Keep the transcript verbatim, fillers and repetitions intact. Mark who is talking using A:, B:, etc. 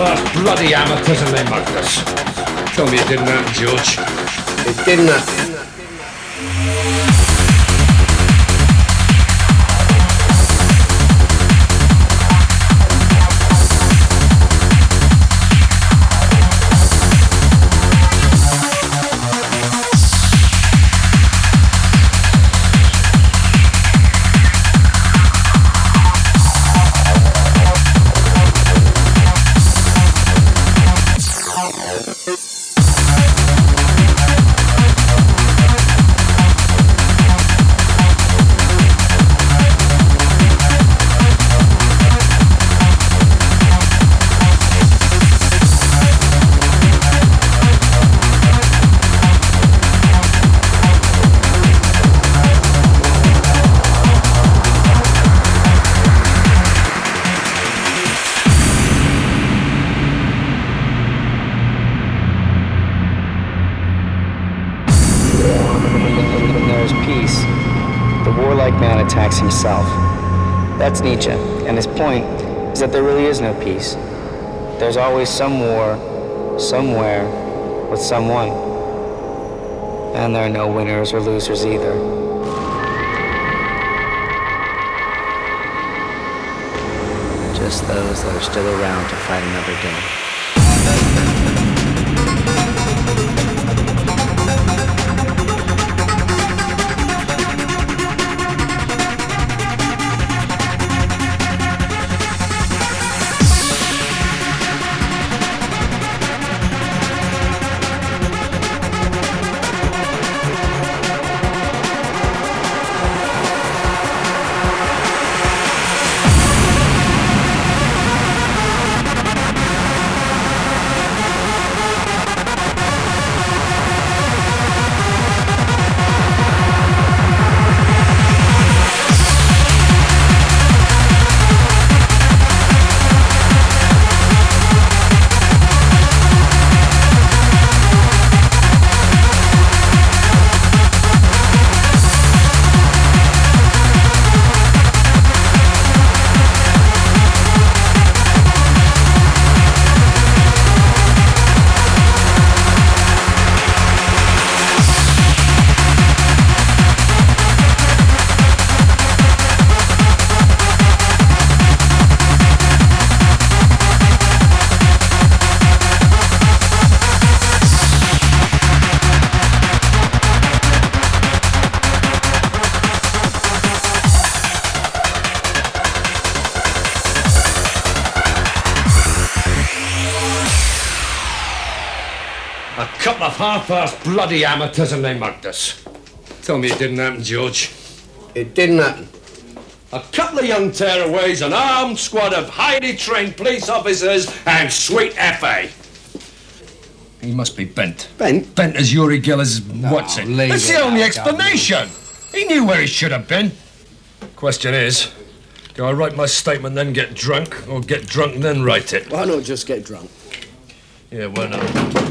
A: half-assed bloody amateurs and they mugged us. Tell me it didn't happen, George.
B: It didn't happen.
C: Attacks himself. That's Nietzsche, and his point is that there really is no peace. There's always some war, somewhere, with someone. And there are no winners or losers either. Just those that are still around to fight another day.
A: A couple of half-assed bloody amateurs and they mugged us. Tell me it didn't happen, George.
B: It didn't happen.
A: A couple of young tearaways, an armed squad of highly trained police officers and sweet F A. He must be bent.
B: Bent?
A: Bent as Uri Geller's what's it? That's the only explanation. He knew where he should have been. Question is, do I write my statement then get drunk, or get drunk and then write it?
B: Why not just get drunk?
A: Yeah, why not?